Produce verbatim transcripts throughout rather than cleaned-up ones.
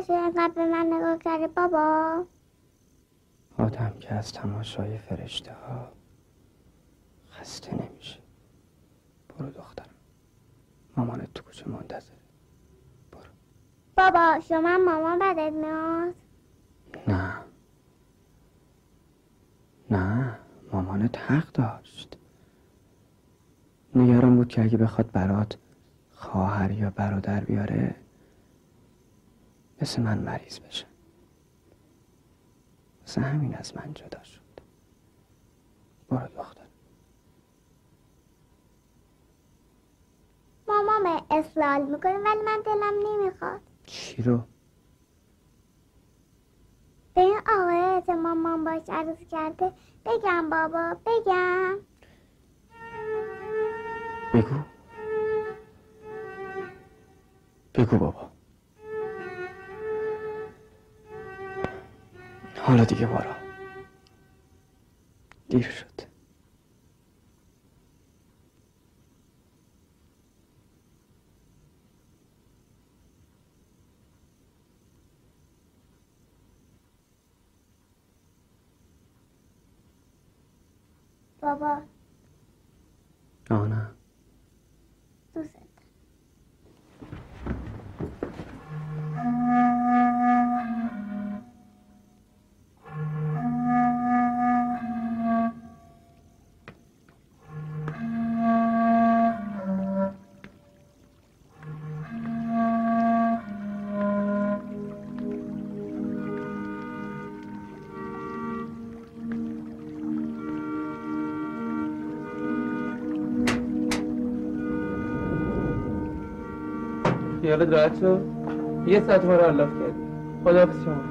شده اینقدر به من نگاه کردی بابا؟ آدم که از تماشای فرشته ها خسته نمیشه. برو دخترم، مامانت تو کوچه منتظره. برو. بابا شما مامان بدت میاد؟ نه نه، مامانت حق داشت. نگران بود که اگه بخواد برات خواهر یا برادر بیاره مثل من مریض بشه. مثل همین از من جدا شد. برو دختر. مامام اصلال میکنه ولی من دلم نمیخواد. چی رو؟ به این آقای که مامان باش عروسی کرده بگم بابا بگم؟ بگو بگو بابا. حالا دیگه برو، دیر شد. بابا آه نه، دوست خیالت راحت شد؟ یه ساعت ما رو علاف کردی. خداحافظ شما.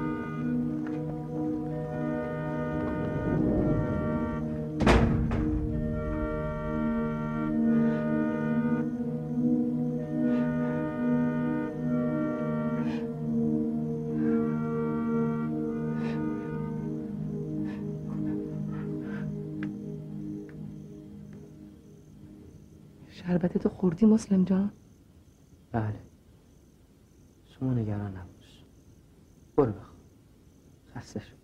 شربتتو خوردی مسلم جان؟ بله، شما نگران نباش. برو بخواب، خسته شدی.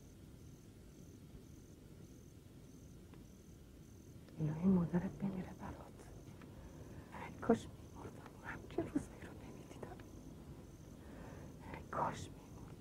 الهی مادرت بمیره برات. ای کاش میمردم همچین روزایی رو نمیدیدم. ای کاش میمردم.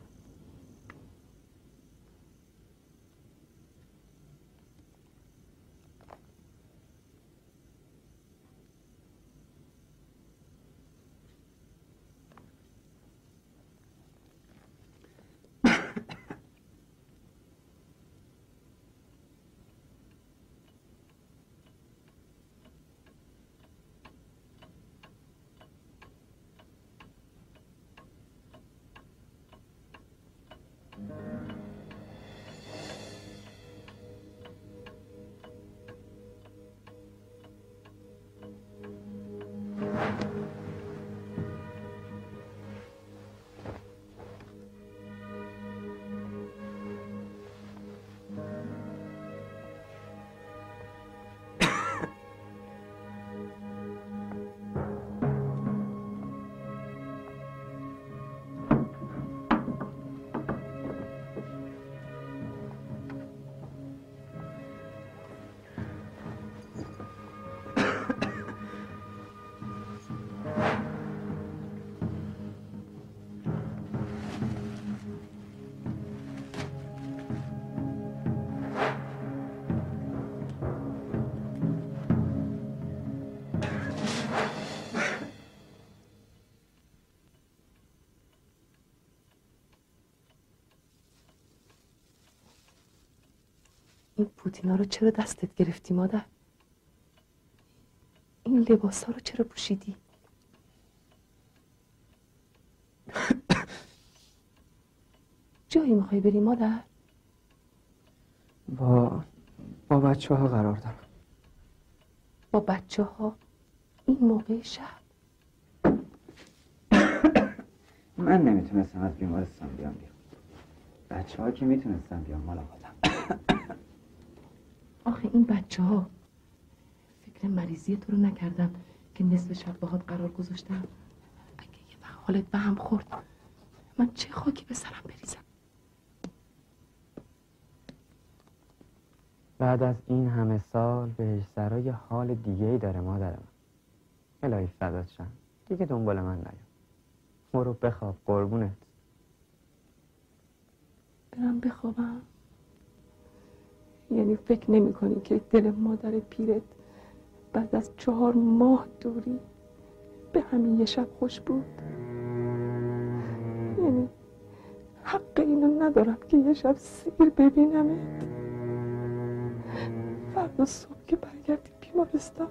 این پوتینا رو چرا دستت گرفتی مادر؟ این لباس ها رو چرا پوشیدی؟ جایی میخوای بری مادر؟ با با بچه ها قرار دارم. با بچه ها؟ این موقع شب؟ من نمیتونستم از بیمارستان بیام بیام. بچه ها که میتونستم بیام ملاقاتم. آخه این بچه ها فکر مریضی تو رو نکردم که نصف شب باهات قرار گذاشتم. اگه یه وقت حالت به هم خورد من چه خاکی به سرم بریزم؟ بعد از این همه سال بهش سرای حال دیگه ای داره مادرم. الهی فدات شم، دیگه دنبال من نیا. برو بخواب قربونت. برم بخوابم؟ یعنی فکر نمی کنی که دل مادر پیرت بعد از چهار ماه دوری به همین یه شب خوش بود؟ یعنی حق اینو ندارم که یه شب سیر ببینمت؟ فردا صبح که برگردی بیمارستان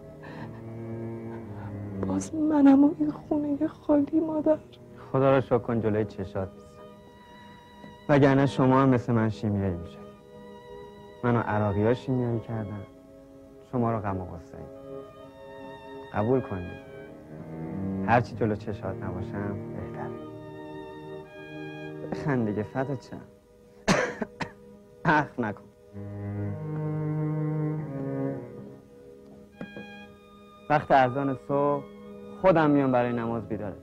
باز منم و این خونه خالی مادر. خدا رو شکر کن جلوی چشات نیست، وگرنه شما هم مثل من شیمیایی میشه. منو عراقی ها شیمیایی کردن، شما رو غم و غصه. قبول کنید هرچی جلو چشات نباشم بهتره. بخند دیگه فدات شم. اخم نکن. وقت اذان صبح خودم میام برای نماز بیدارت.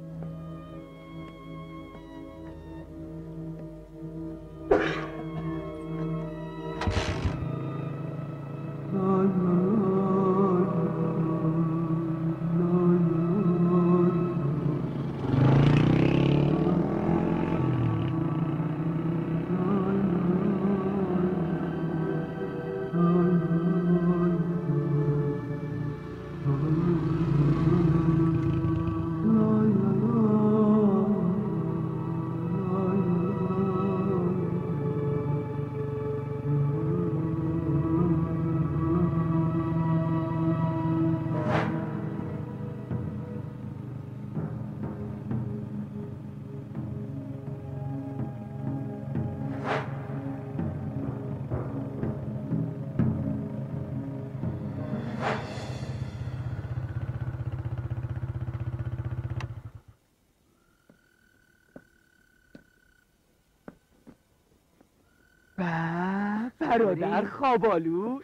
برادر خوابالو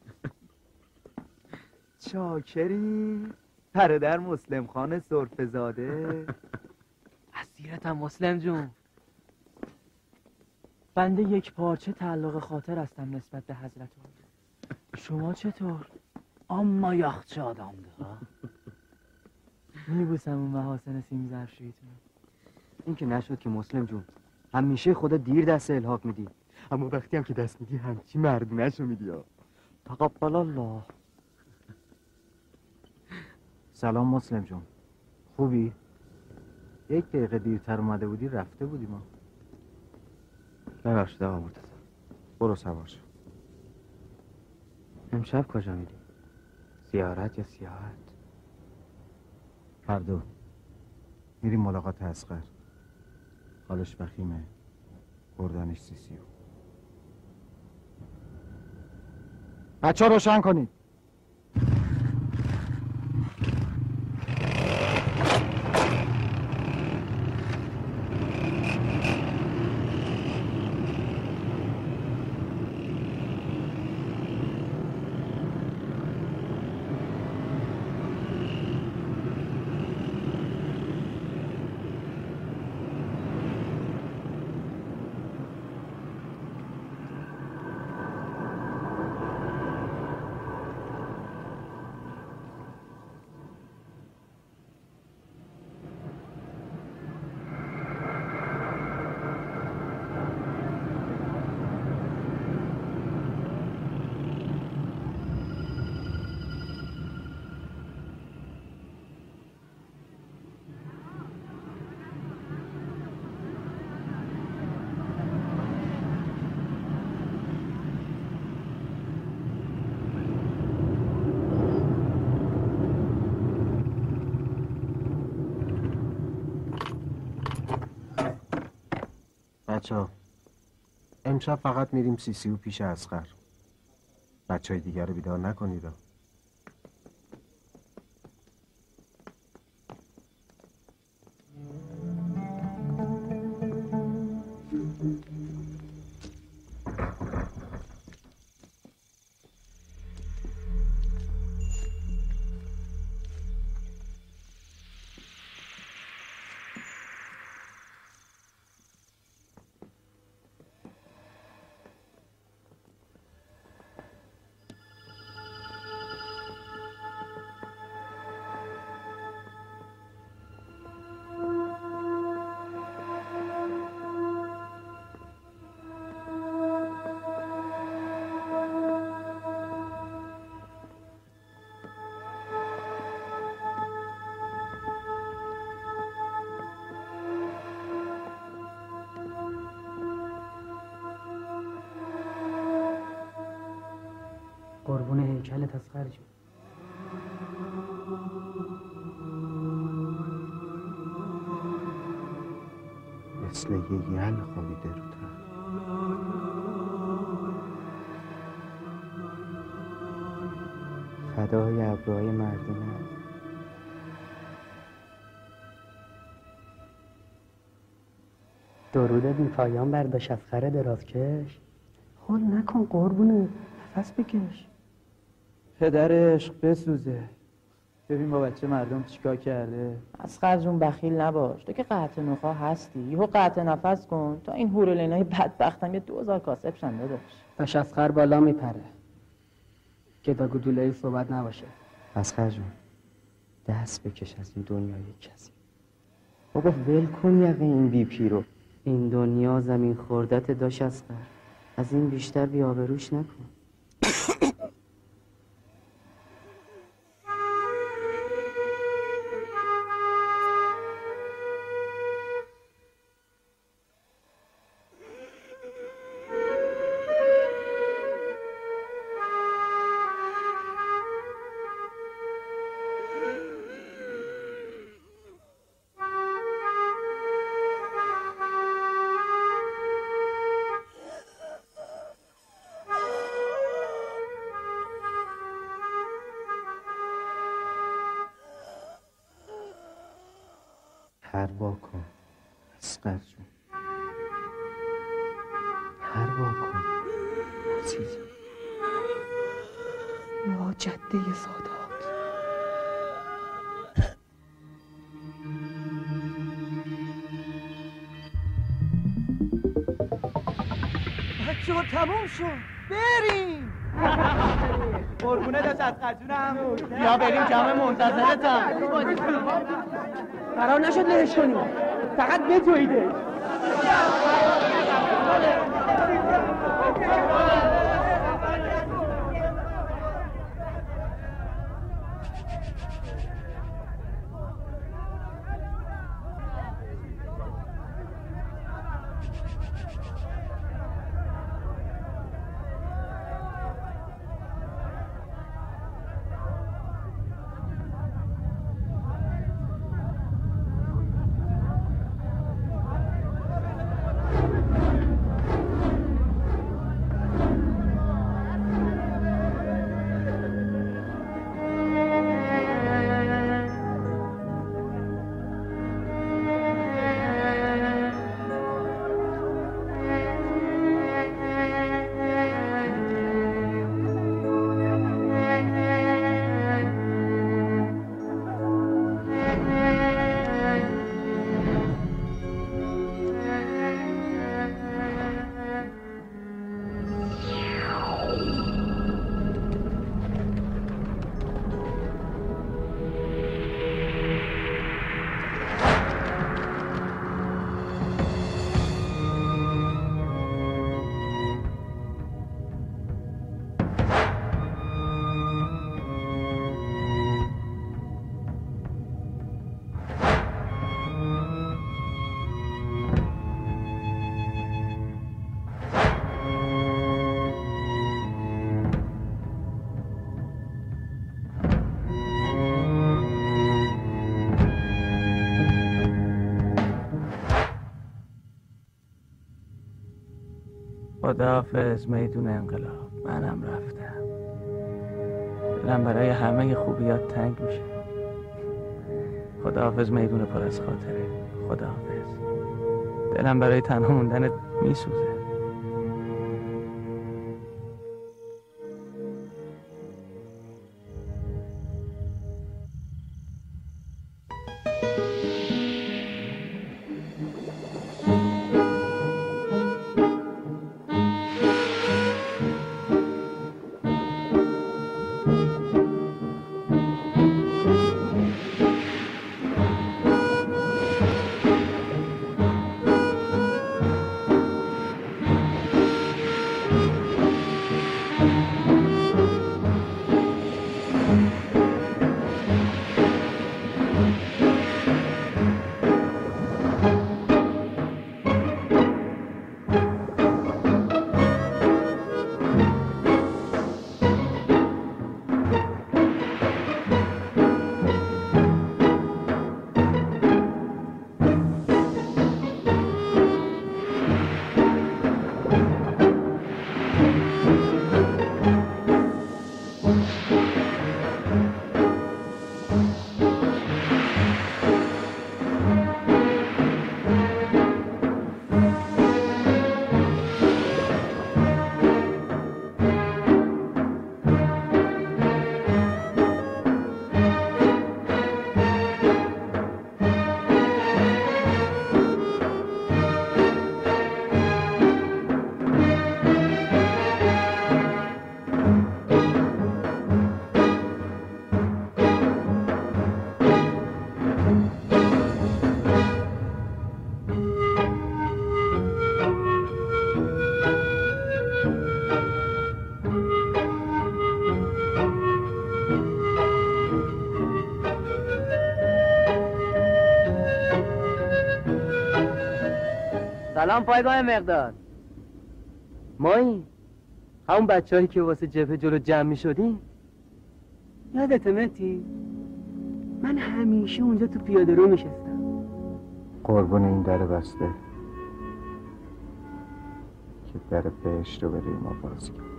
چاکری برادر مسلم خان سرفه زاده. اسیرتم مسلم جون. بنده یک پارچه تعلق خاطر هستم نسبت به حضرت عالی. شما چطور؟ اما یاخچه آدم ده میبوسم اون محاسن سیم زرشویتون. این که نشد که مسلم جون، همیشه خدا دیر دست الحاق میدی، اما وقتی هم که دست میدی همچی مردونه‌شو میدی ها. تقبل الله. سلام مسلم جون، خوبی؟ یک دقیقه دیرتر اومده بودی رفته بودی ما. ببخشید آقا مرتضی. برو سوار شو. امشب کجا میری؟ زیارت یا سیاحت؟ فردا میریم ملاقات اصغر. حالش وخیمه، بردنش سی سی. بچه ها روشن کنید. بچه ها امشب فقط میریم سی سی و پیش اصغر. بچه های دیگر رو بیدار نکنید. قربون هیکلت اصغر جون. مثل یه یل خوابیده رو تن. فدای ابروهای مردونه. درود بی پایان برداشت از خر درازکش. حال نکن قربونه، نفس بکش. پدر عشق بسوزه. ببین با بچه مردم چیکار کرده. اصغر جون بخیل نباش، تو که قطع نخواه هستی. یهو قطع نفس کن تا این هورولینای بدبختم یه دوزار کاسب شنده داشت. داشت اصغر بالا میپره که با گدوله‌ای صحبت نباشه. اصغر جون دست بکش از این دنیای کسی. بابا ول کن یقه این بی پی رو. این دنیا زمین خوردت داشت اصغر. از این بیشتر بی آبروش نکن. پروا کن اصغر جون، پروا کن عزیزم. یا جده سادات. بچه ها تموم شد، بریم. قربونه داشت از خرجونم. بیا بریم جمع منتظرتم. قرار نشد لهش کنیم، فقط بجویده. خداحافظ میدون انقلاب. منم رفتم. دلم برای همه خوبیات تنگ میشه. خداحافظ میدون پر از خاطره. خداحافظ. دلم برای تنها موندنت میسوزه. سلام پایگاه مقداد. مایی همون بچه هایی که واسه جبهه جلو جمع می شدیم یادت متی؟ من همیشه اونجا تو پیاده رو میشستم. قربون این در بسته که در بهشت رو برای ما باز کرد.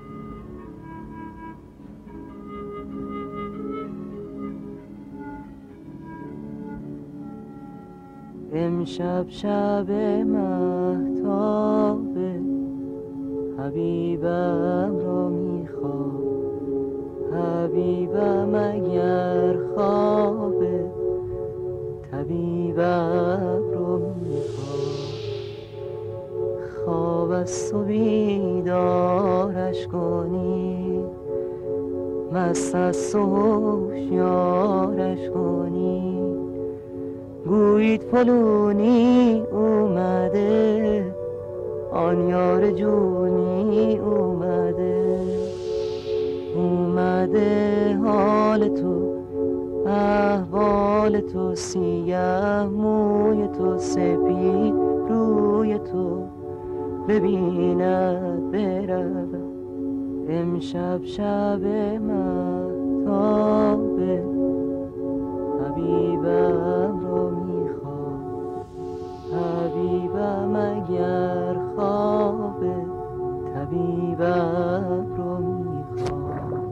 امشب شب مهتابه حبیبم را میخواد، حبیبم اگر خوابه طبیبم را میخواد. خواب از تو بیدارش کنی، مست از تو هوشیارش کنی، گویید پلونی اومده، آن یار جونی اومده، اومده حال تو احوال تو، سیاه موی تو سپید روی تو ببیند برود. امشب شب مهتابه حبیبم رو میخواد، حبیبم اگر خوابه طبیبم رو میخواد.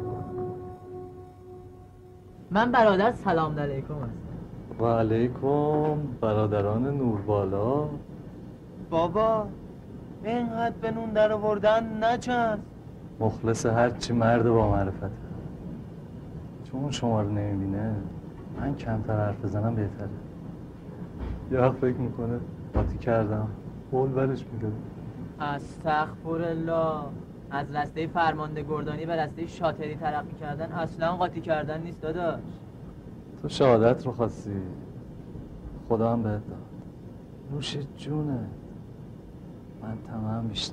من برادر سلام علیکم هستم. و علیکم برادران نوربالا. بابا اینقدر به نون در آوردن نچند. مخلص هرچی مرد با معرفته، چون شما رو نمیبینه من کمتر حرف بزنم بهتره. یه وقت فکر میکنه قاطی کردم قول برش میده. استغفرالله. از رسته فرمانده گردانی به رسته شاطری ترقی کردن اصلا قاطی کردن نیست داداش. تو شهادت رو خواستی، خدا هم بهت داد. نوش جونه، من تمام بیشتر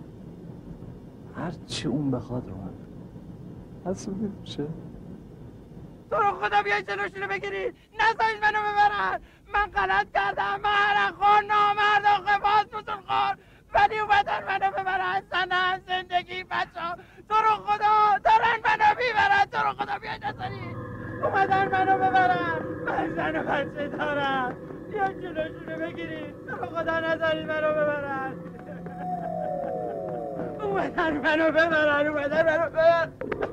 هر چی اون بخواد رو من حسودی میشه. تو رو خدا بیای جلوشونو بگیری، نذارید منو ببرن. من غلط کردم، من حرقخور نامرد و خفاز بزرگ خور، ولی اومدن منو ببرن. زنم زندگی بچه ها، تو رو خدا دارن منو بیبرن. تو رو خدا بیای نذارید، اومدن منو ببرن. من زن و بچه دارم، بیای جلوشونو بگیرید. تو رو خدا نذارید منو ببرن. اومدن منو ببرن، اومدن منو ببرن.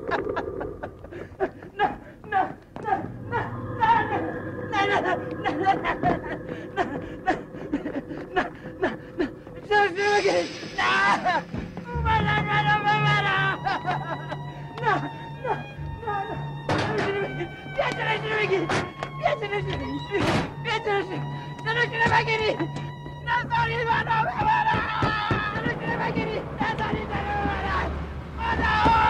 نه نه نه نه نه نه نه نه نه نه نه نه جلوشونو بگیرید. نه اومدن منو ببرن. نه نه نه نه جلوشونو بگیرید. بیا جلوشونو بگیرید. بیا جلوشونو بگیرید. بیا جلوشونو جلوشونو بگیرید. نذارید منو ببرن. جلوشونو بگیرید. نذارید منو ببرن. خدا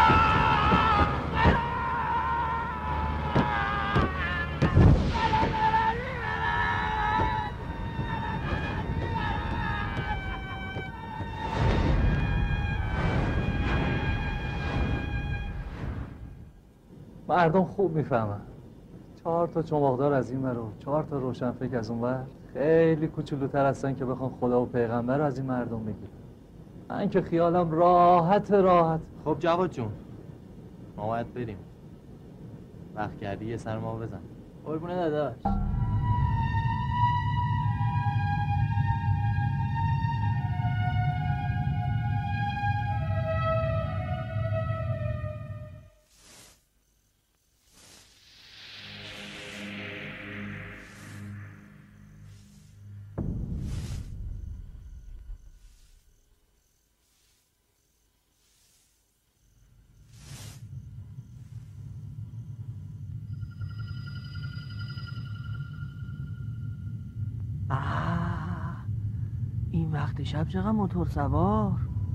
مردم خوب میفهمن. چهار تا چماقدار از این ور و چهار تا روشنفکر از اون ور خیلی کوچولوتر هستن که بخوان خدا و پیغمبر رو از این مردم بگیرن. من که خیالم راحت راحت. خب جواد جون، ما باید بریم. وقت کردی یه سر ما بزن. قربونه داداش. وقت شب چقدر موتور سوار.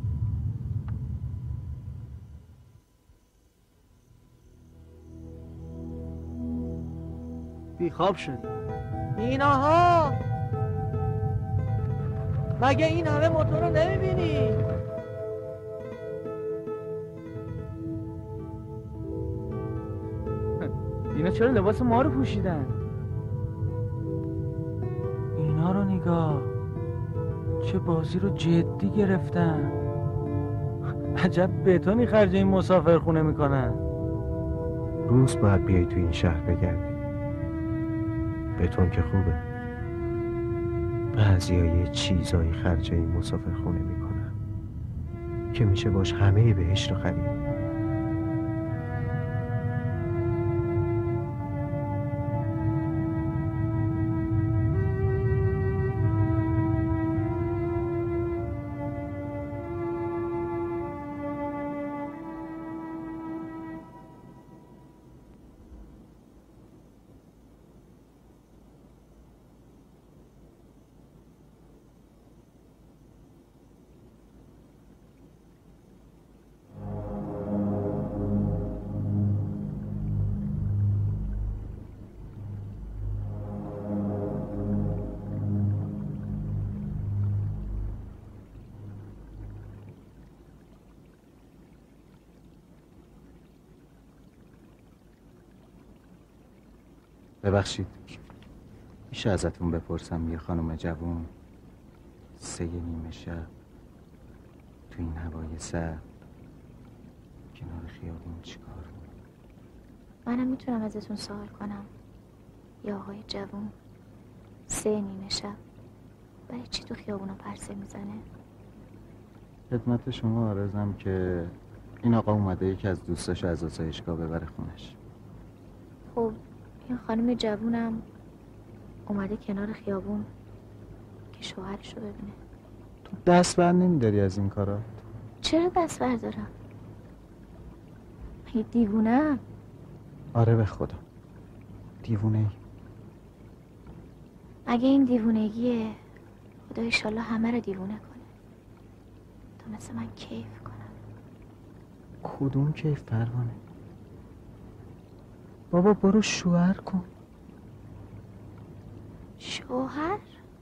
بیخواب شد. ایناها مگه این همه موتور رو نمیبینی؟ اینا چرا لباس ما رو پوشیدن؟ اینا رو نگاه، چه بازی رو جدی گرفتن. عجب بتونی خرج این مسافرخونه میکنن. روز باید بیای تو این شهر بگردی. بتون که خوبه. بعضی ها یه چیزایی خرج این مسافرخونه میکنن که میشه باش همه بهشت رو خرید. ببخشید، میشه ازتون بپرسم یه خانم جوون سه نیمه شب تو این هوای سرد کنار خیابون چیکار بود؟ منم میتونم ازتون سوال کنم یا آقای جوون سه نیمه شب برای چی تو خیابونا پرسه میزنه؟ خدمت شما عرضم که این آقا اومده یکی از دوستاشو از آسایشگاه ببره خونش. خب این خانم جوونم اومده کنار خیابون که شوهرش رو ببینه. تو دست بر نمیداری از این کارا؟ چرا دست بردارم؟ مگه دیوونم؟ آره به خدا دیوونه ای. اگه این دیوونگیه خدا ایشالله همه رو دیوونه کنه تا مثل من کیف کنم. کدوم کیف پروانه؟ بابا برو شوهر کن. شوهر؟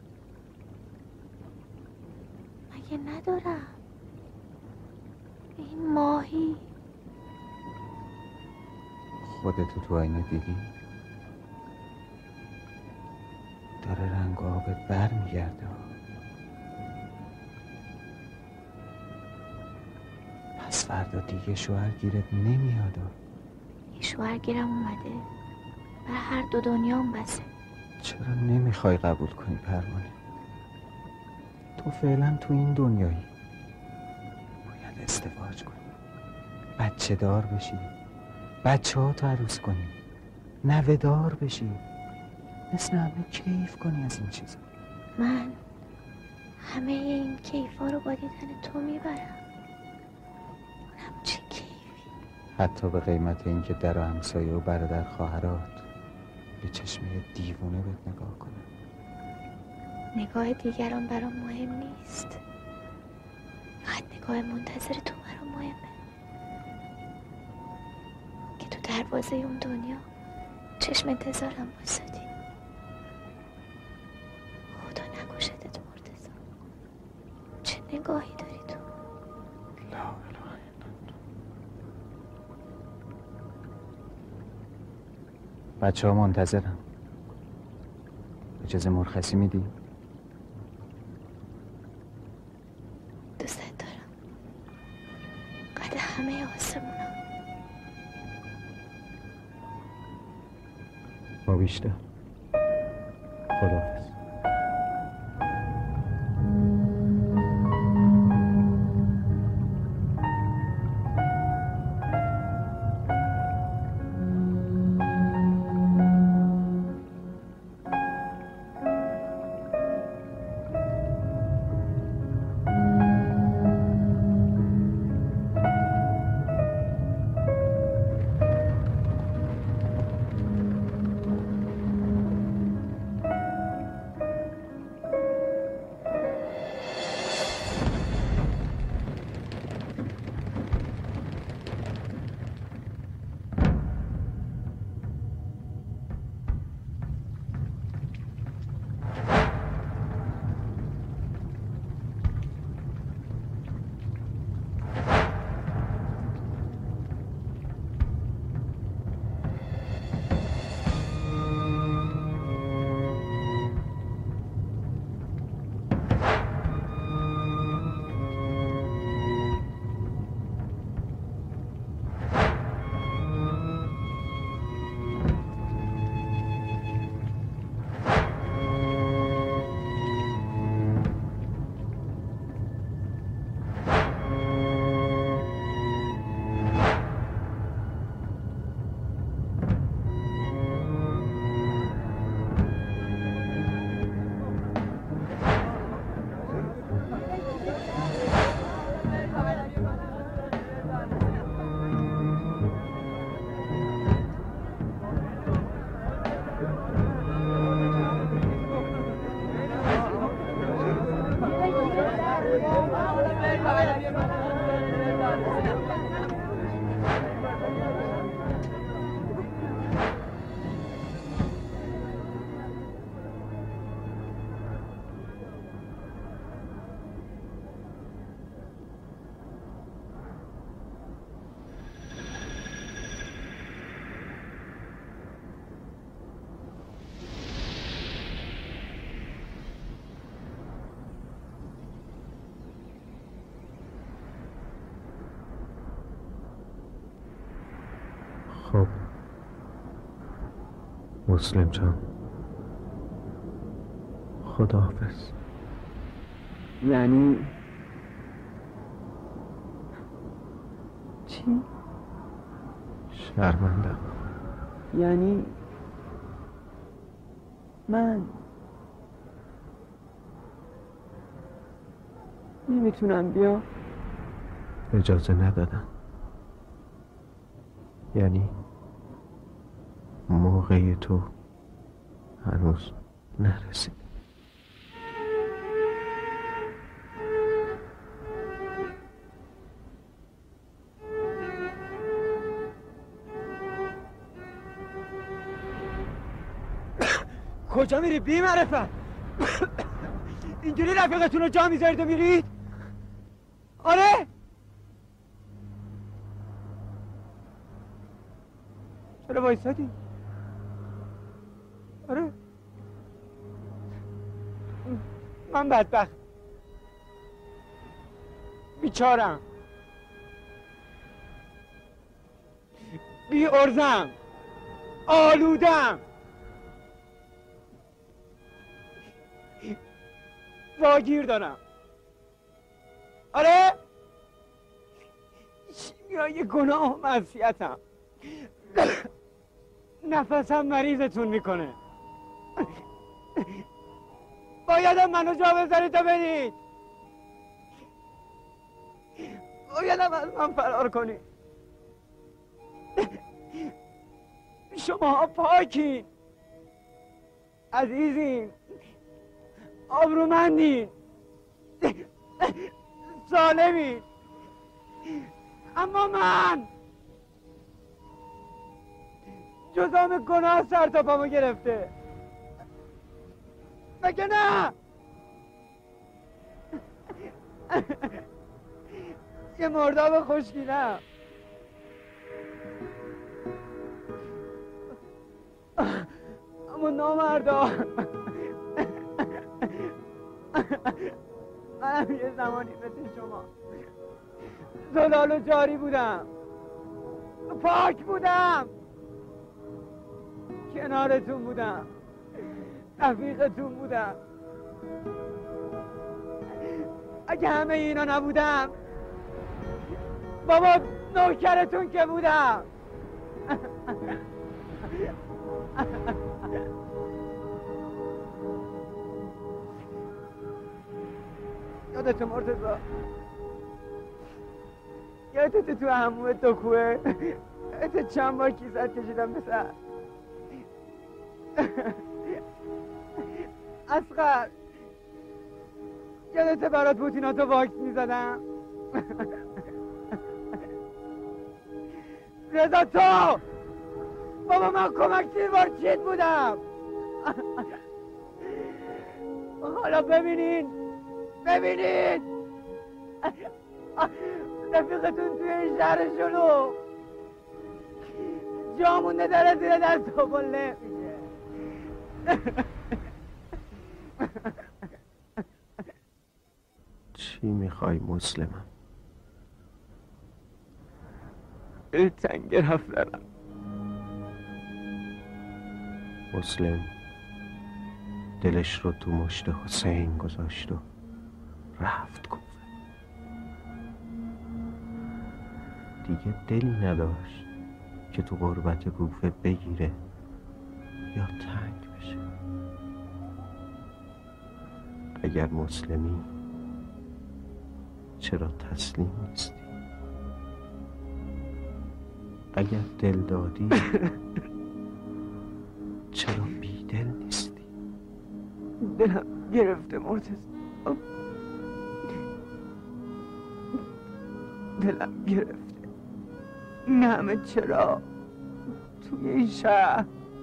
مگه ندارم؟ این ماهی خودتو تو آینه دیدی؟ داره رنگ و آبت بر میگرده. پس فردا دیگه شوهر گیرت نمیاد. یه شوهر گیرم اومده بر هر دو دنیام بسه. چرا نمیخوای قبول کنی پروانه؟ تو فعلا تو این دنیایی باید ازدواج کنی، بچه دار بشی، بچه ها تو عروس کنی، نوه دار بشی، مثل همه کیف کنی از این چیزا. من همه این کیفا رو با دیدن تو میبرم. اونم چه کیفی؟ حتی به قیمت این که در و همسایه و برادر خواهرات به چشمه دیوونه بهت نگاه کنه. نگاه دیگران برام مهم نیست، فقط نگاه منتظر تو برام مهمه که تو دروازه اون دنیا چشم انتظارم بایستادی. خدا نکشتت مرتضی. چه نگاهی داری تو؟ لا اله الا الله. بچه ها منتظرم. اجازه مرخصی میدی؟ دوستت دارم قد همه آسمونا. ما بیشتر. خداحافظ. مسلم جان خداحافظ. یعنی چی؟ شرمندم. یعنی من نمیتونم بیام. اجازه ندادم. یعنی موقع تو هنوز نرسید. کجا میری بی معرفت؟ اینجوری رفیقتون رو جا میذارید و میرید؟ آره؟ چرا وایسادی؟ آره؟ من بدبخت بیچارم بی ارزم آلودم واگیر دارم. آره؟ شیمیای گناه و معصیتم نفسم مریضتون میکنه. بایدم منو جا بذارید و برید. بایدم از من فرار کنید. شما پاکین، عزیزین، آبرومندین، سالمین، اما من جزام گناه سر تا پامو گرفته. مگه نه؟ یه مرداب خوشگیرم. اما نامردا منم یه زمانی مثل شما زلال و جاری بودم، پاک بودم، کنارتون بودم، رفیقتون بودم. اگه همه اینا نبودم بابا نوکرتون که بودم. یادت مرتضی؟ یادت تو همومه دو کوه یادت چند بار کیست کشیدم به سر؟ اصغر یادت برات پوتیناتو واکس میزدم؟ رضا تو بابا من کمک تیروار چیت بودم. حالا ببینین ببینین رفیقتون توی این شهر شلو جامونده داره زیر دست و بله میشه. چی میخوای مسلمم؟ دلتنگ رفت دارم. مسلم دلش رو تو مشت حسین گذاشت و رفت کوفه. دیگه دلی نداشت که تو غربت کوفه بگیره یا تنگ بشه. اگر مسلمی چرا تسلیم نیستی؟ اگر دل دادی چرا بی دل نیستی؟ دلم گرفته مرتضی، دلم گرفته. این همه چرا توی این شهر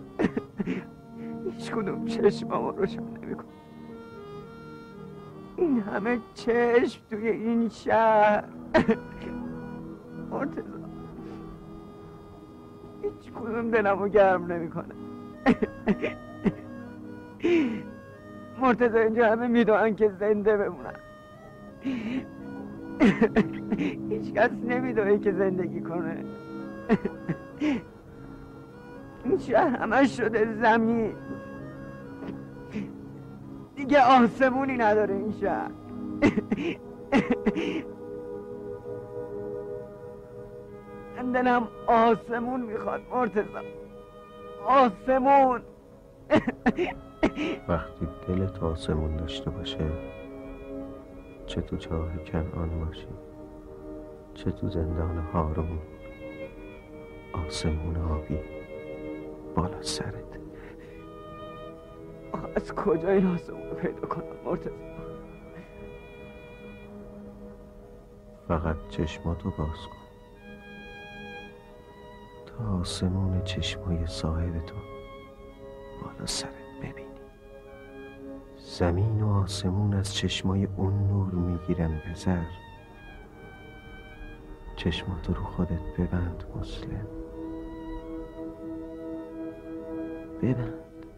هیچ کدوم چشممو روشن نمی‌کنه. این همه چشم توی این شهر مرتضی هیچ کدوم دلمو گرم نمی‌کنه. مرتضی اینجا همه میدونن که زنده بمونم، هیچ کس نمیدونه که زندگی کنه. این شهر همش شده زمین، دیگه آسمونی نداره این شهر. من دلم آسمون میخواد مرتضی، آسمون. وقتی دلت آسمون داشته باشه، چه تو چاه کنعان باشی چه تو زندان هارون، آسمون آبی بالا سرت. آخه از کجا این آسمون رو پیدا کنم مرتضی؟ فقط چشماتو باز کن تا آسمون چشمای صاحب تو بالا سرت ببینی. زمین و آسمون از چشمای اون نور میگیرن بزر. چشماتو رو خودت ببند مسلم، ببند.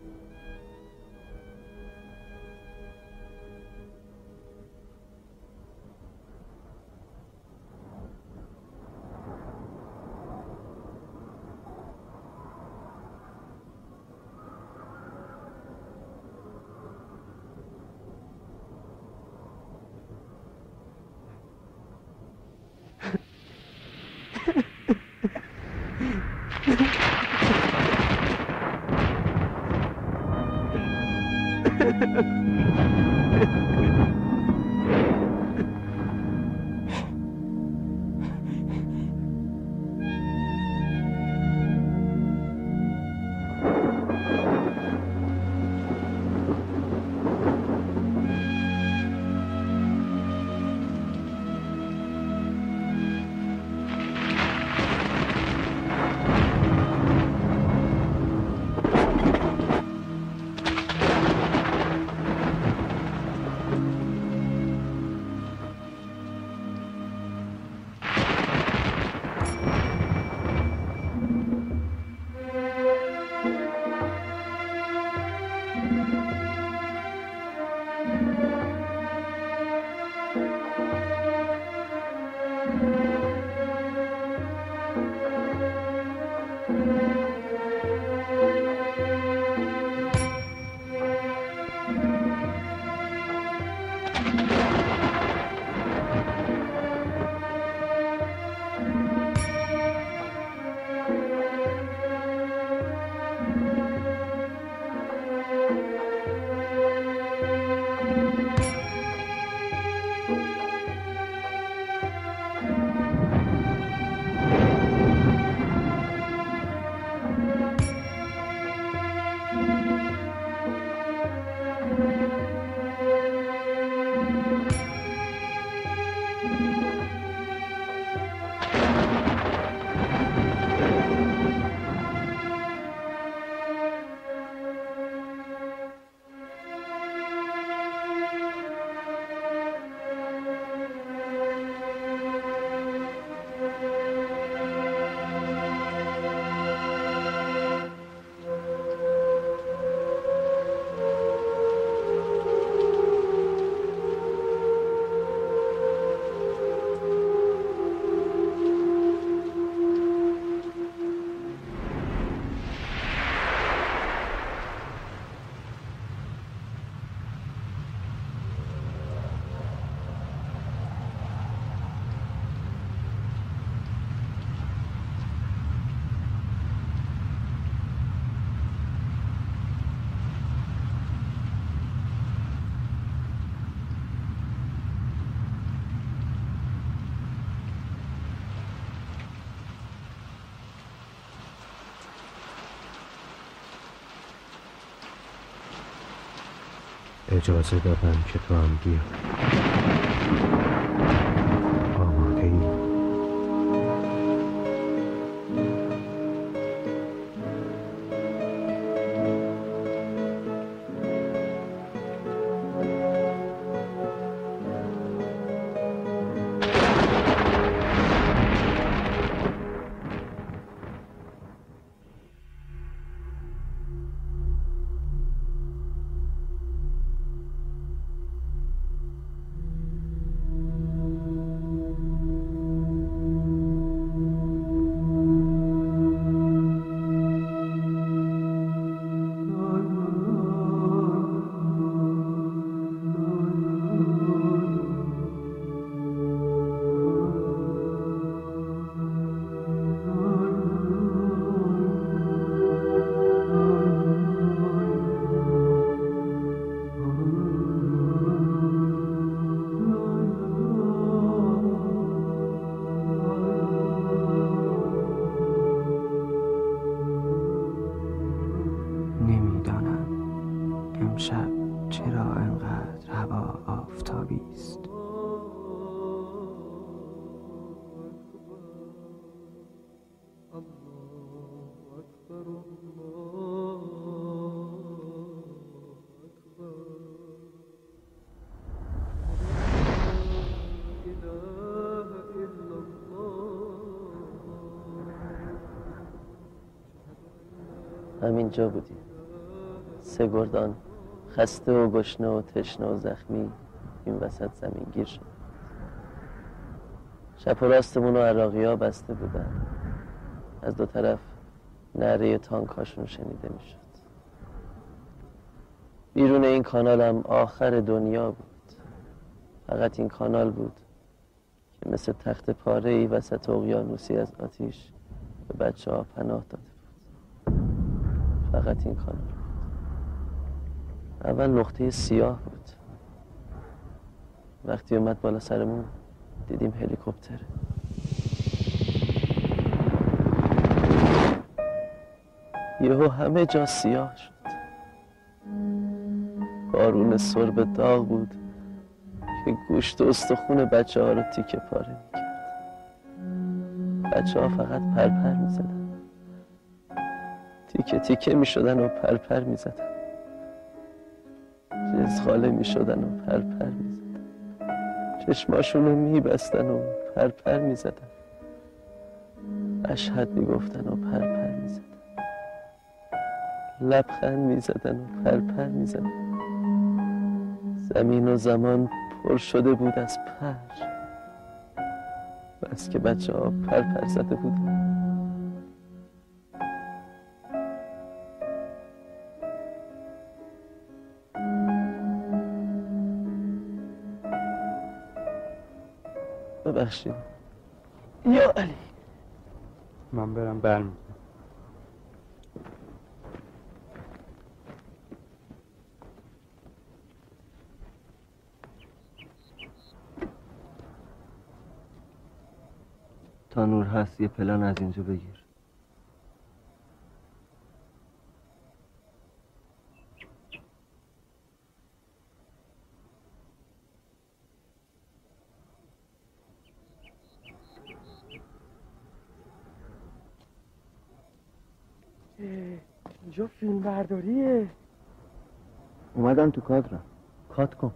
اجازه دادم که تو هم بیا. آماده ای؟ امشب چرا انقدر هوا آفتابی است؟ همینجا بودیم، سه گردان خسته و گشنه و تشنه و زخمی این وسط زمین گیر شد. چپ و راستمون و عراقی ها بسته بودن، از دو طرف نعره تانکاشون شنیده می شد. بیرون این کانال هم آخر دنیا بود. فقط این کانال بود که مثل تخت پاره ای وسط اقیانوسی از آتیش به بچه ها پناه داده بود. فقط این کانال بود. اول نقطه سیاه بود. وقتی اومد بالا سرمون دیدیم هلیکوپتر. یهو همه جا سیاه شد. بارون سرب داغ بود که گوشت و استخون بچه ها رو تیکه پاره میکرد. بچه ها فقط پرپر میزدن، تیکه تیکه میشدن و پرپر میزدن، رزغاله میشدن و پرپر میزدن، چشماشون رو میبستن و پرپر میزدن، اشهد میگفتن و پرپر میزدن، لبخند میزدن و پرپر میزدن. زمین و زمان پر شده بود از پر، بس که بچه ها پرپر زده بودن. ببخشید یا علی. من برم برمیگردم. تا نور هست یه پلان از اینجا بگیر. اینجا فیلم برداریه. اومدم تو کادرم. کات کن.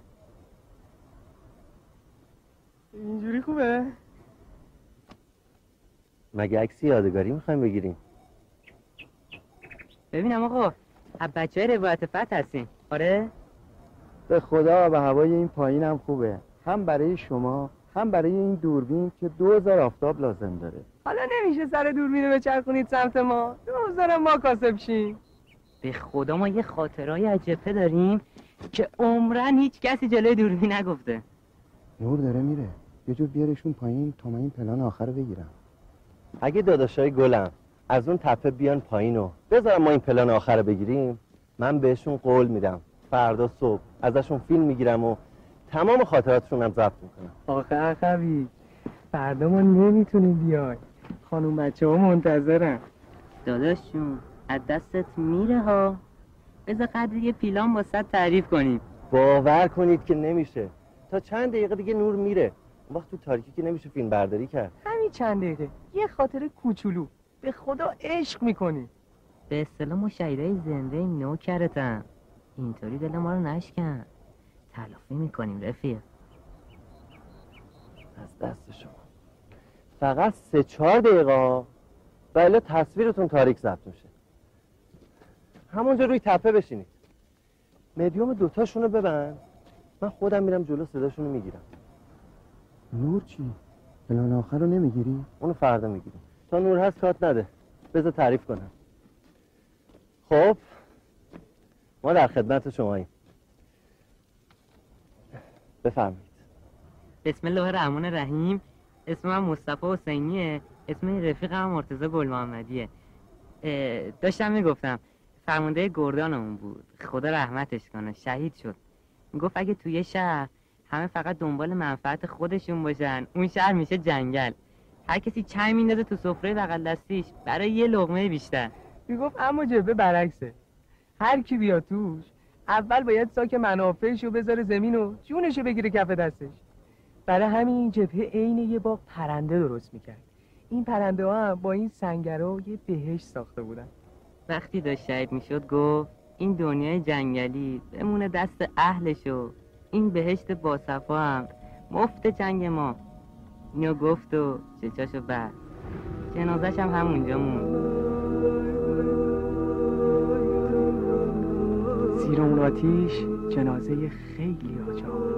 اینجوری خوبه؟ مگه عکسی یادگاری میخوایم بگیریم؟ ببینم آقا، از بچه های روایت فتح هستین؟ آره؟ به خدا به هوای این پایین هم خوبه، هم برای شما هم برای این دوربین که دو هزار آفتاب لازم داره. حالا نمیشه سر دوربینو بچرخونید سمت ما؟ دوزارم ما کاسب شیم. به خدا ما یه خاطرهای عجبه داریم که عمرن هیچ کسی جلوی دوربین نگفته. نور داره میره، یه جور بیارشون پایین تا من این پلان آخر رو بگیرم. اگه داداشای گلم از اون تپه بیان پایین و بذارم ما این پلان آخر رو بگیریم، من بهشون قول میدم فردا صبح ازشون فیلم میگیرم و تمام خاطراتشون هم ضبط میکنم. آخه اخوی فردا ما نمیتونیم بیای، خانوم بچه ها منتظرن. داداشون از دستت میره ها، بذار قدر یه پیلان با صد تعریف کنیم. باور کنید که نمیشه، تا چند دقیقه دیگه نور میره، اون وقت تو تاریکی که نمیشه فیلم برداری کرد. همین چند دقیقه یه خاطر کوچولو، به خدا عشق میکنی. به اصطلاح ما شهیدای زنده ایم نوکرتم، اینطوری دل ما رو نشکن، تلافی میکنیم رفیق. از دست شما فقط سه چهار دقیقه بله تصویرتون تاریک ضبط میشه. همونجا روی تپه بشینید، مدیوم دوتاشونو ببند، من خودم میرم جلو صداشونو میگیرم. نور چی؟ پلان آخر رو نمیگیری؟ اونو فردا میگیریم. تا نور هست کات نده، بذار تعریف کنم. خب ما در خدمت شماییم، بفرمایید. بسم الله الرحمن الرحیم. اسم من مصطفی حسینیه، اسم رفیقم مرتضی گل محمدیه. داشتم میگفتم فرمانده گردانمون بود، خدا رحمتش کنه، شهید شد. میگفت اگه توی شهر همه فقط دنبال منفعت خودشون باشن، اون شهر میشه جنگل. هر کسی چای میندازه تو سفره بغل دستیش برای یه لقمه بیشتر. میگفت اما جبه برعکسه، هر کی بیا توش اول باید ساک منافعشو بذاره زمین و جونشو بگیره کف دستش. برای همین این جبهه عین یه باغ پرنده درست میکرد. این پرنده ها هم با این سنگرها یه بهشت ساخته بودن. وقتی داشت شهید میشد گفت این دنیای جنگلی بمونه دست اهلشو، این بهشت باصفا هم مفت جنگ ما. اینو گفت و چشاشو بست. جنازش هم همونجا موند. زیر اون آتیش جنازه خیلی آجا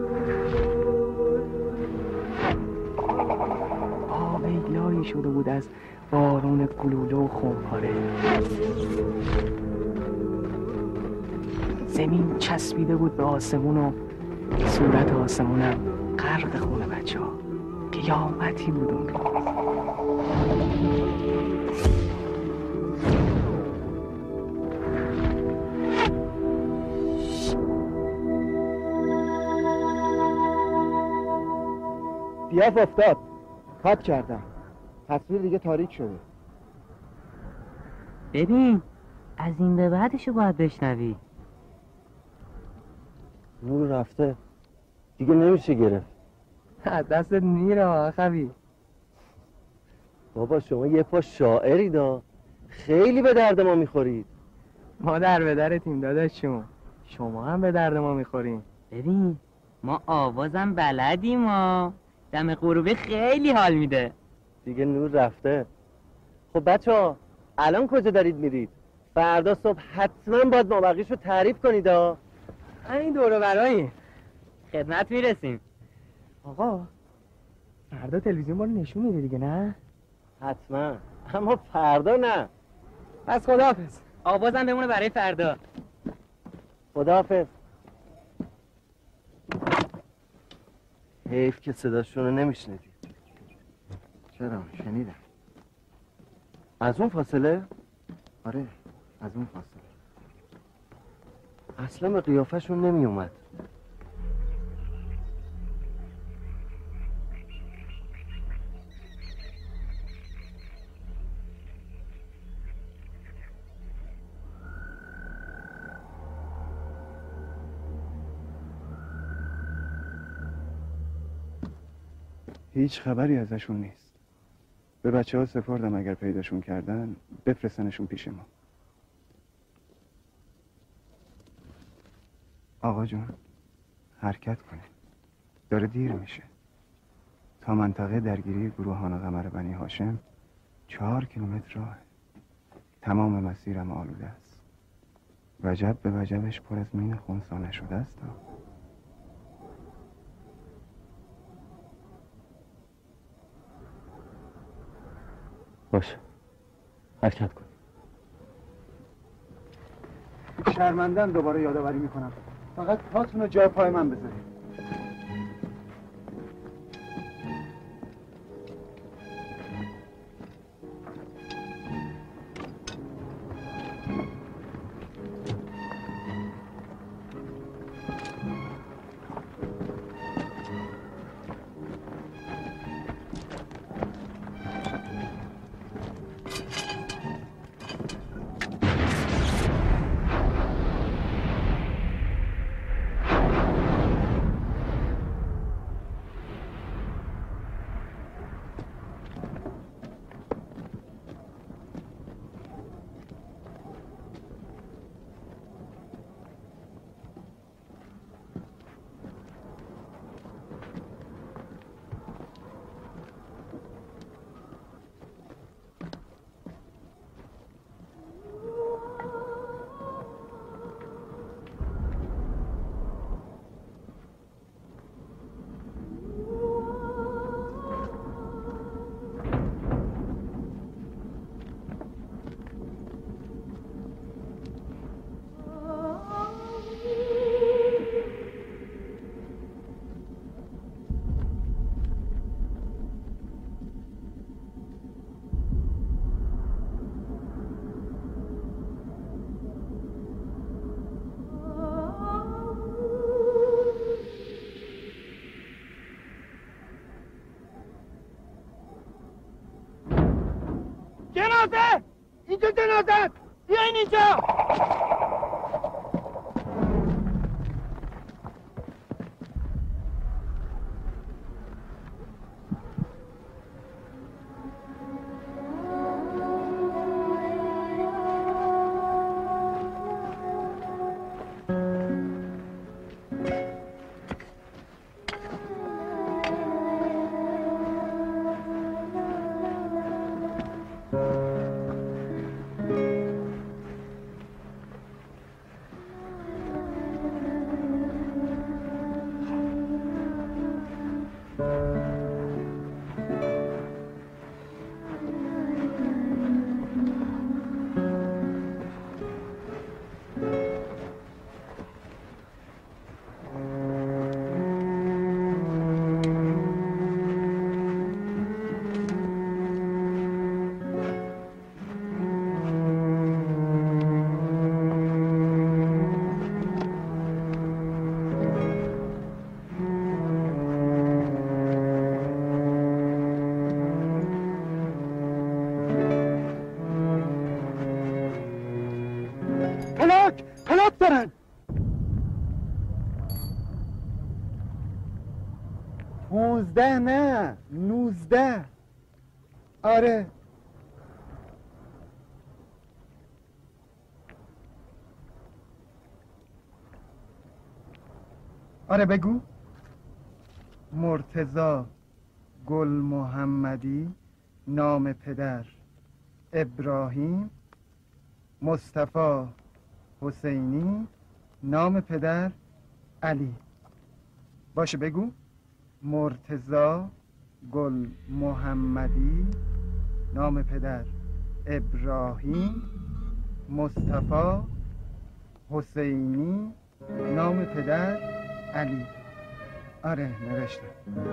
آبی لایی شده بود از بارون گلوله و خونپاره. زمین چسبیده بود به آسمون و صورت آسمونم غرق خون بچه ها. قیامتی بود اون روز. بیاف افتاد، کات کردم، تصویر دیگه تاریک شده. ببین از این به بعدشو باید بشنوی. نور رفته دیگه نمیشه گرفت. دستت میره آخوی. بابا شما یه پا شاعری دا، خیلی به درد ما میخورید. ما در به درتیم داداشون، شما هم به درد ما میخوریم. ببین ما آوازم بلدیم ها، دم غروبه خیلی حال میده. دیگه نور رفته. خب بچه ها الان کجا دارید میرید؟ فردا صبح حتما باید مابقیش رو تعریف کنید ها. این دوره برایی خدمت میرسیم. آقا فردا تلویزیون ما رو نشون میده دیگه نه؟ حتما، اما فردا نه. پس خداحافظ. آوازم بمونه برای فردا. خداحافظ. حیف که صداشون رو نمیشنیدی. چرا؟ شنیدم. از اون فاصله؟ آره از اون فاصله. اصلا به قیافشون نمی اومد. هیچ خبری ازشون نیست. به بچه ها سپردم اگر پیداشون کردن بفرستنشون پیش ما. آقا جون حرکت کنه، داره دیر میشه. تا منطقه درگیری گروهان قمر بنی هاشم چهار کیلومتر راه. تمام مسیرم آلوده است. وجب به وجبش پر از مین خونسا نشده است. باشه حرکت کن. شرمندم دوباره یادآوری میکنم فقط پاتون رو جای پای من بذارید. جنازه! اینجا جنازه! بیاین اینجا! حیات دارن. پونزده نه نوزده. آره آره بگو. مرتضی گل محمدی، نام پدر ابراهیم، مصطفی حسینی، نام پدر علی. باشه بگو. مرتضی گل محمدی، نام پدر ابراهیم، مصطفی حسینی، نام پدر علی. آره نوشتم.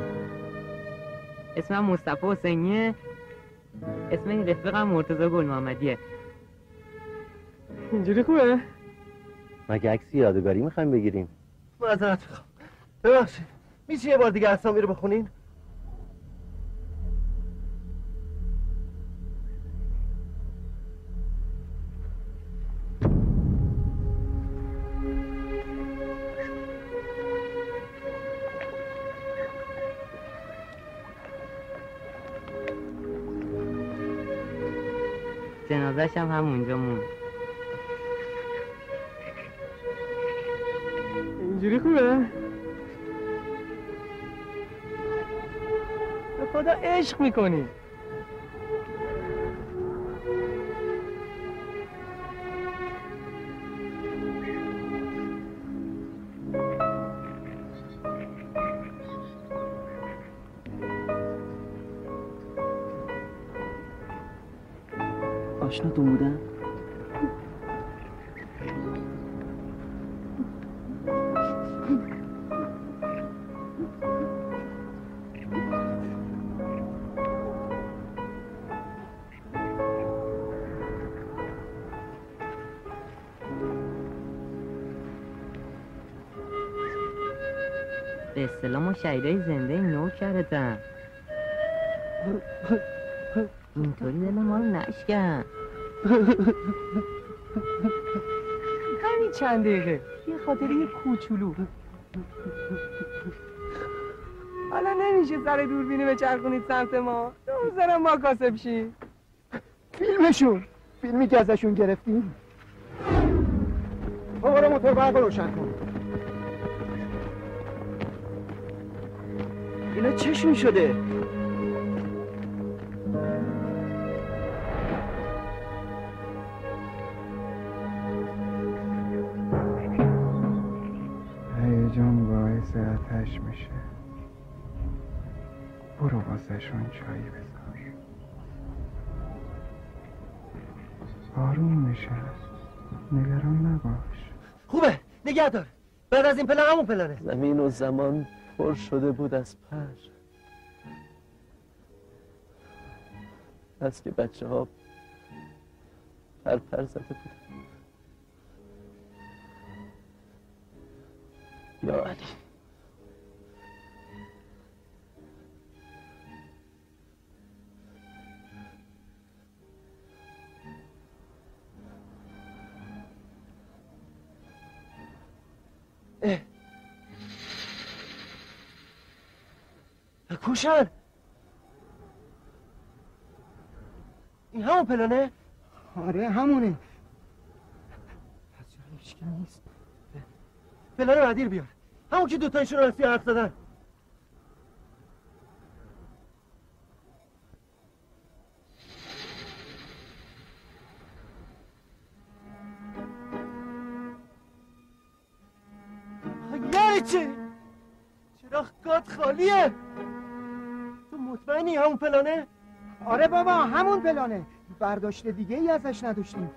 اسمم مصطفی حسینیه، اسم این رفیقم مرتضی گل محمدیه. اینجوری خوبه؟ مگه عکس یادگاری میخوایم بگیریم؟ معذرت میخوام، ببخشید میشه یه بار دیگه اسامی رو بخونین؟ جنازش هم همونجا موند. اینجوری خوبه؟ به خدا عشق میکنی. آشناتون بودن؟ به اصطلاح ما شهیدای زنده نو کردن. اینطوری دل ما رو نشکن. همین چند دقیقه یه خاطره یه کوچولو. حالا نمیشه سر دوربینی به چرخونید سمت ما، دوزارم ما کاسب شیم. فیلمشون فیلمی که ازشون گرفتیم. برو موتور برق روشن کن. اینا چشون شده؟ هیجان باعث آتش میشه. برو واسهشون چایی بذار. آروم میشه، نگران نباش. خوبه نگه دار. بعد از این پلن همون پلنه. زمین و زمان پر شده بود از پر، از که بچه ها پر پر زده بود. یا علی اه. کوشن این همون پلانه؟ آره همونه. پس چرا هیچکی نیست؟ پلانه بعدی بیار، همون که دوتایشون راستی حرف زدن. یعنی چی؟ چرا گاد خالیه؟ تو مطمئنی همون پلانه؟ آره بابا همون پلانه. برداشت دیگه ای ازش نداشتیم.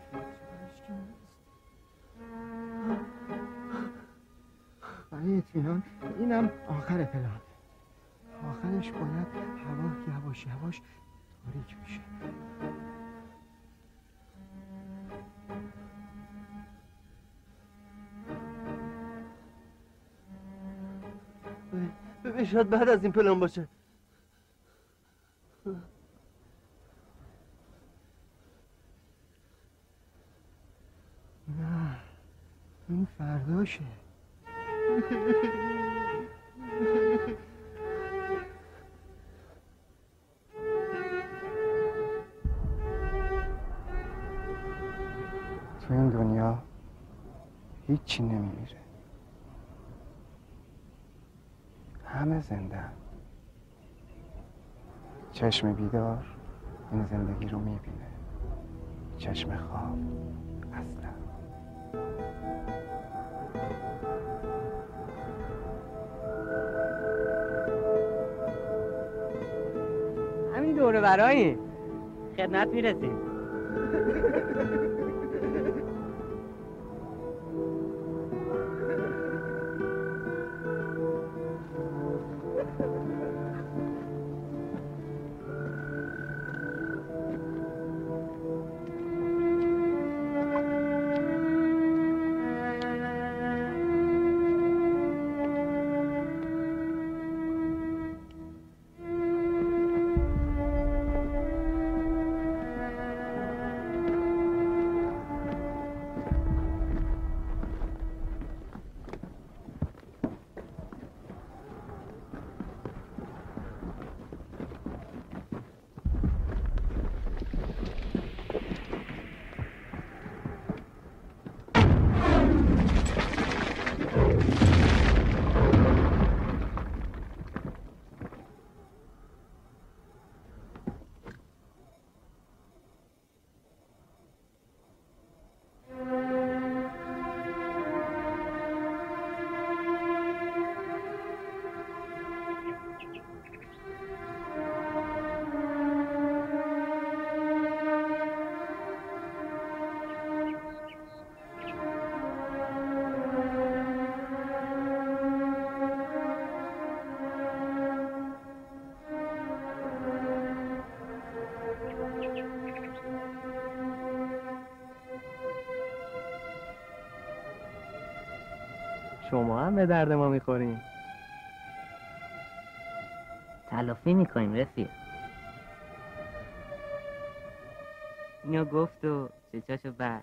برای اطمینان اینم آخر پلان. آخرش باید هوا یواش یواش تاریک میشه. ببین شاید بعد از این پلان باشه. نه این فرداشه. تو این دنیا هیچی نمیمیره، همه زنده. چشم بیدار این زندگی رو میبینه، چشم خواب اصلا. همین دوره برایی خدمت میرسیم. شما هم به درد ما میخورین. تلافی میکنیم رفیق. اینو گفت و چشاشو بست.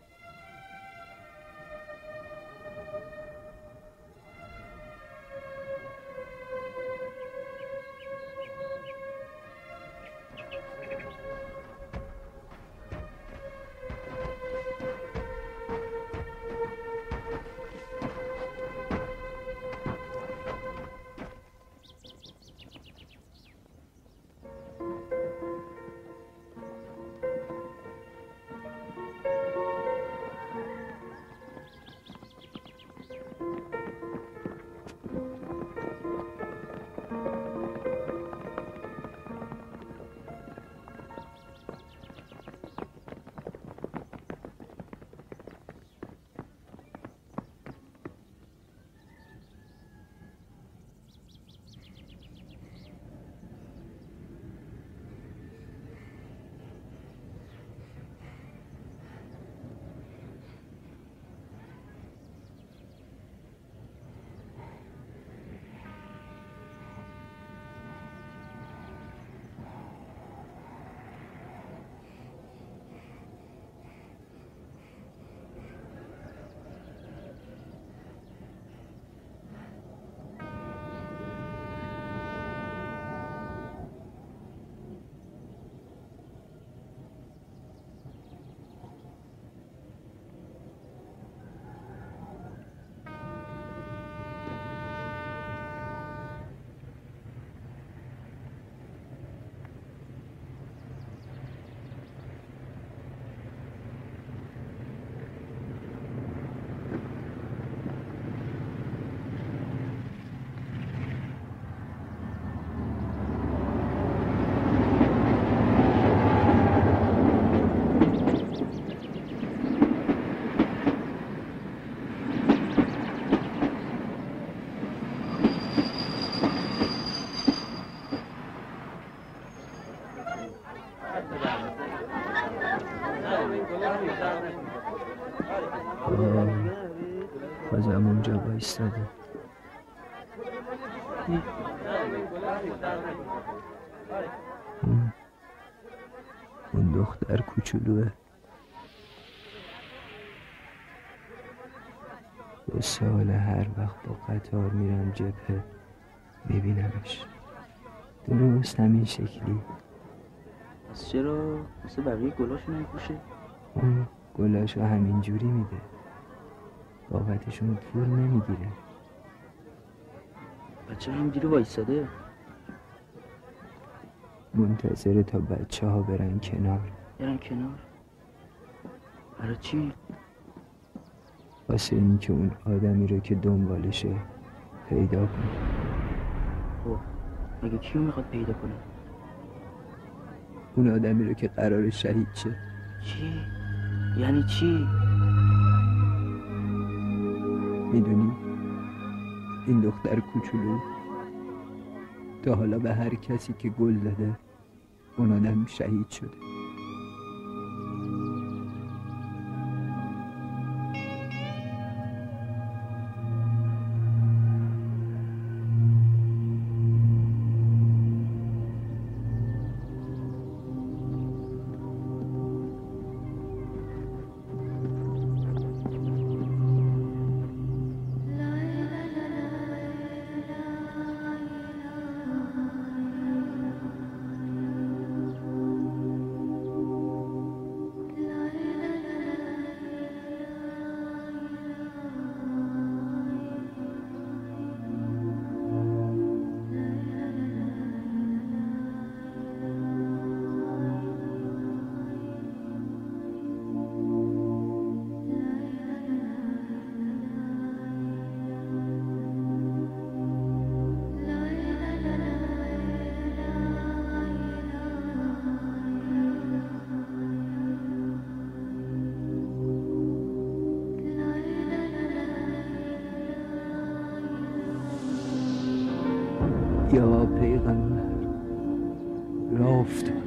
بازم اونجا بایستاده. اون اون دختر کوچولوه. دو سال هر وقت با قطار میرم جبهه میبینمش درست همین شکلی. پس چرا مثل بقیه گلاشو نمیپوشه؟ اون گلاشو همین جوری میده، بابتشون پول نمیگیره. بچه همینجوری وایساده؟ منتظره تا بچه ها برن کنار. برن کنار؟ برای چی؟ واسه این که اون آدمی رو که دنبالشه پیدا کنه. خب مگه کیو میخواد پیدا کنه؟ اون آدمی رو که قرار شهید شه. چی؟ یعنی چی؟ میدونی این دختر کوچولو تا حالا به هر کسی که گل داده اون آدم شهید شده. یا پیغمبر راه افتاد.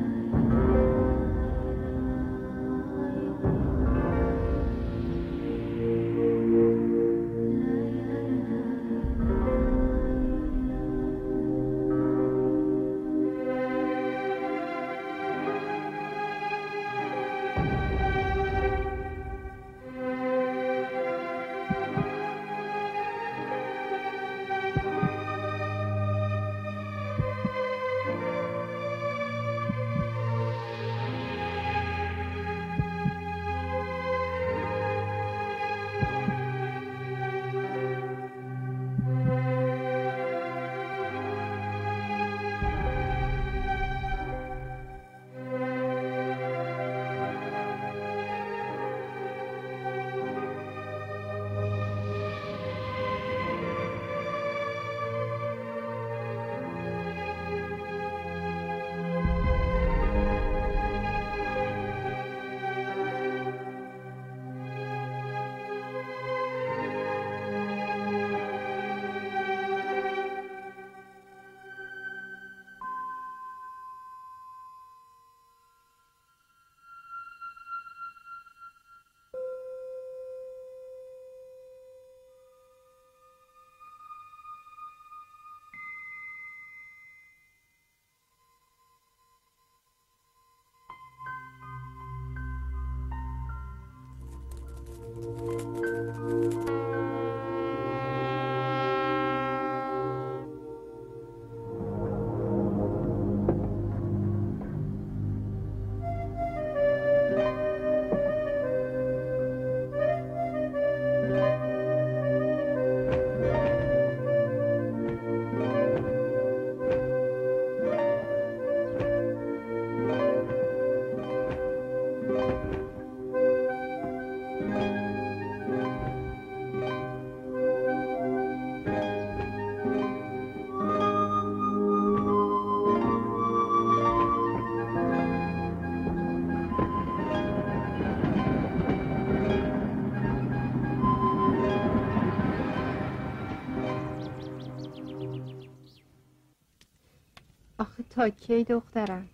آخه تا کی دخترم؟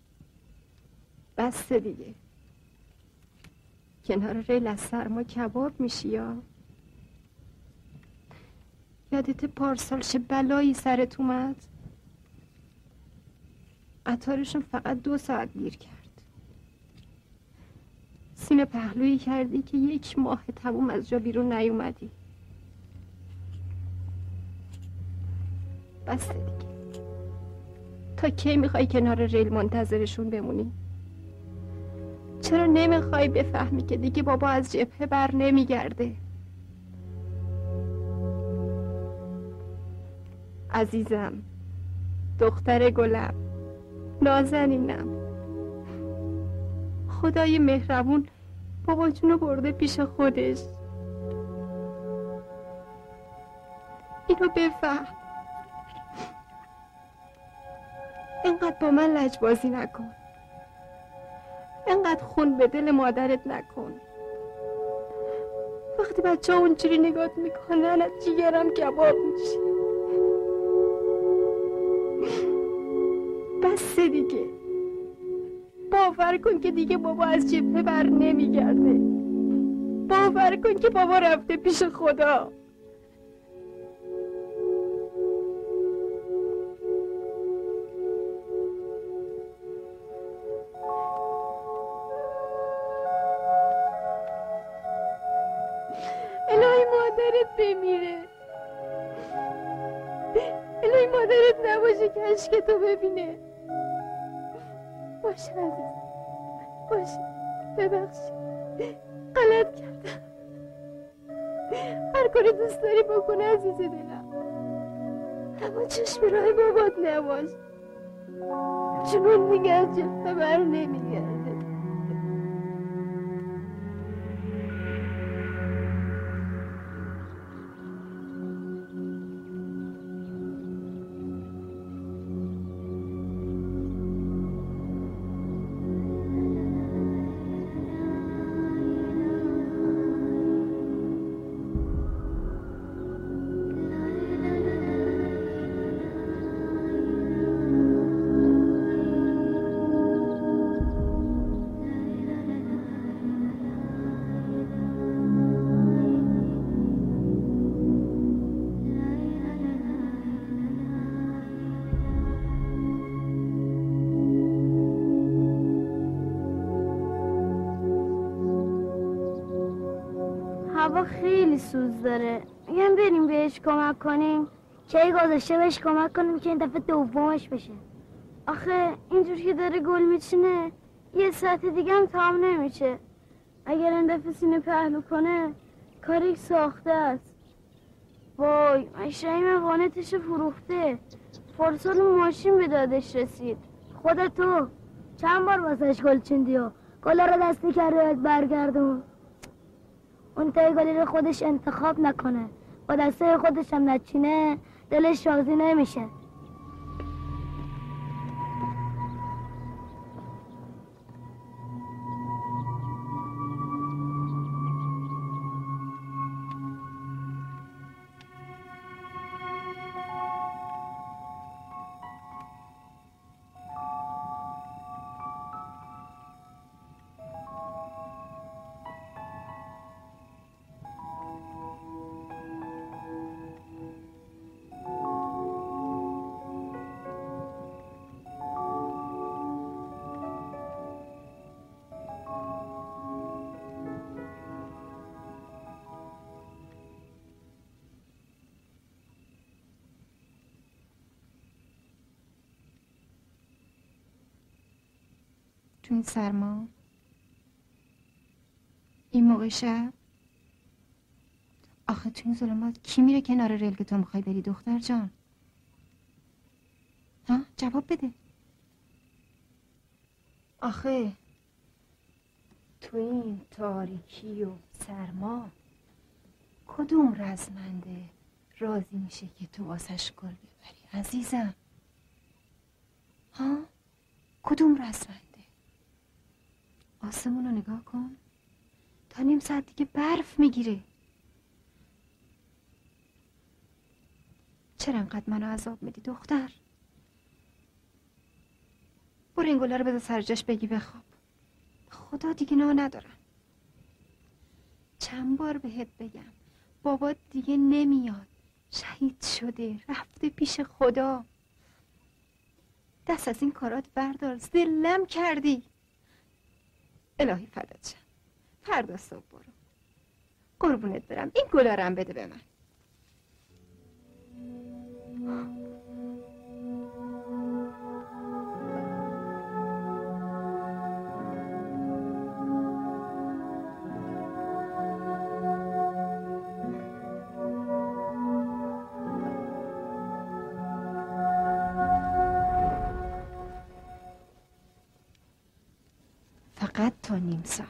بس دیگه. کنار ریل از سرما کباب میشی یا؟ یادت پارسال چه بلایی سرت اومد؟ قطارشون فقط دو ساعت گیر کرد. سینه پهلویی کردی که یک ماه تموم از جا بیرون نیومدی. بسته دیگه. تا کی میخوای کنار ریل منتظرشون بمونی؟ چرا نمیخوای بفهمی که دیگه بابا از جبهه بر نمیگرده؟ عزیزم، دختر گلم، نازنینم، خدای مهربون بابا جونو برده پیش خودش. اینو بفهم. اینقدر با من لجبازی نکن، اینقدر خون به دل مادرت نکن. وقتی بچه ها اونجوری نگات میکنن از جیگرم کباب میشه. بسه دیگه. باور کن که دیگه بابا از جبهه بر نمیگرده. باور کن که بابا رفته پیش خدا. الهی مادرت بمیره. الهی مادرت نباشه که عشق تو ببینه. باشه عزیز، باشه. ببخشی، غلط کردم. هر کاری دوست داری بکن عزیز دلم، اما چشم راه بابات نباش، چون اون دیگه از جبهه بر نمیگرده. هوا خیلی سوز داره. میگم بریم بهش کمک کنیم. کی گذاشته بهش کمک کنیم که این دفعه دومش بشه. آخه اینجور که داره گل میچینه یه ساعت دیگه هم تمام نمیشه. اگر این دفعه سینه پهلو کنه کاری ساخته است. وای مشرعیم وانتش فروخته. فرسال ماشین به دادش رسید. خودت تو چند بار واسش گل چیندی و گلا رو دستی کرده برگردون. اون تای گلی رو خودش انتخاب نکنه، با دسته خودش هم نچینه دلش راضی نمیشه. تو این سرما، این موقع شب، آخه تو این ظلمات کی میره کنار ریل که تو میخوای بری دختر جان؟ ها جواب بده. آخه تو این تاریکی و سرما کدوم رزمنده راضی میشه که تو واسش گل ببری عزیزم؟ ها کدوم رزمنده؟ آسمون رو نگاه کن، تا نیم ساعت دیگه برف میگیره. چرا انقدر منو عذاب میدی دختر؟ برو این گلا رو بذار سر جاش بگی بخواب. خدا دیگه نه ندارم. چند بار بهت بگم بابا دیگه نمیاد، شهید شده، رفته پیش خدا. دست از این کارات بردار، ذلم کردی. الهی فدات شم، فردا صبح برو. قربونت برم، این گلارم بده به من. فقط تا نیم ساعت.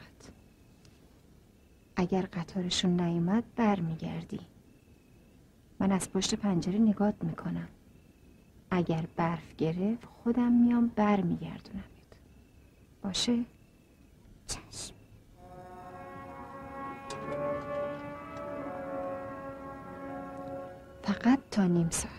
اگر قطارشون نیومد بر میگردی. من از پشت پنجره نگات میکنم. اگر برف گرفت خودم میام بر میگردونمت. باشه؟ چشم. فقط تا نیم ساعت.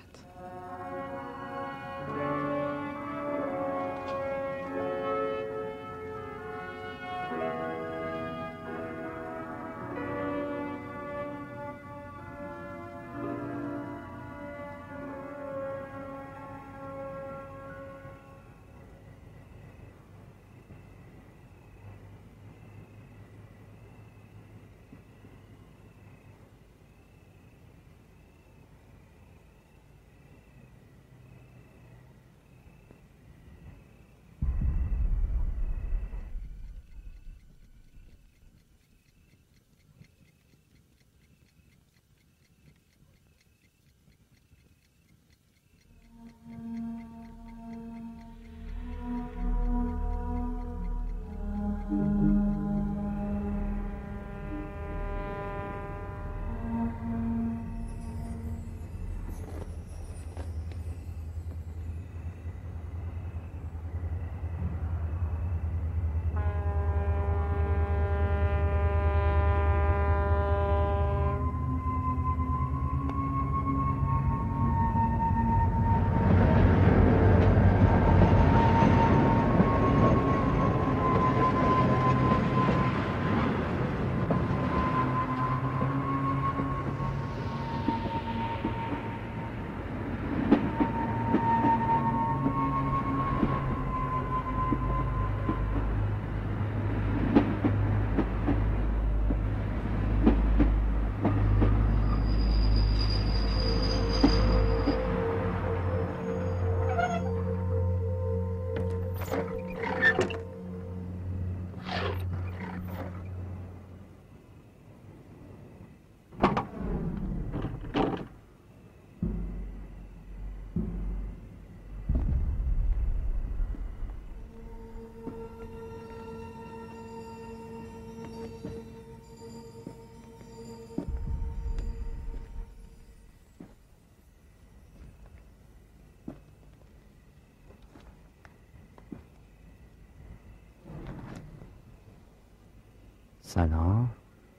سلام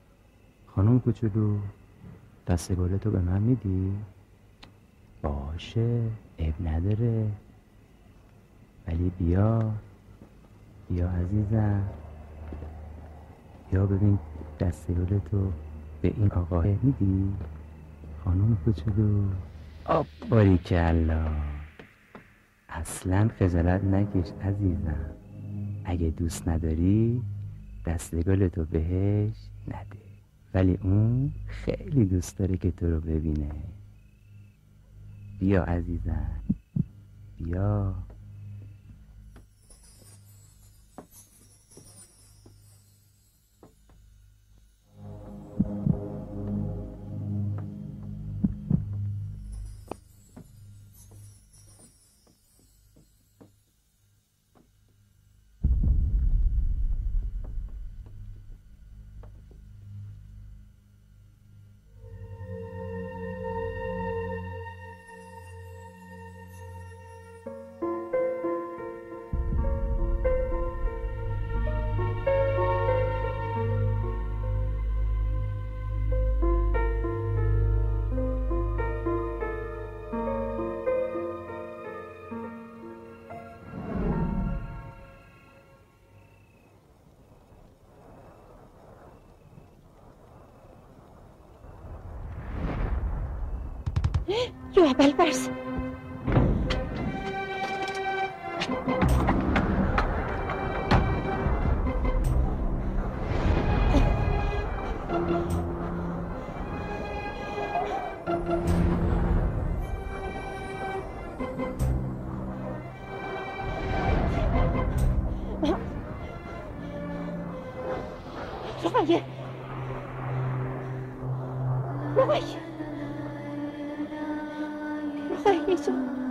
خانم کوچولو، دست گلتو به من میدی؟ باشه، عیب نداره، ولی بیا بیا عزیزم، بیا ببین دست گلتو به این آقاه میدی؟ خانم کوچولو. آب باریکلا، اصلا خجالت نکش عزیزم، اگه دوست نداری دست گلتو بهش نده، ولی اون خیلی دوست داره که تو رو ببینه. بیا عزیزم، بیا. رو اول برس. رقیه رقیه جان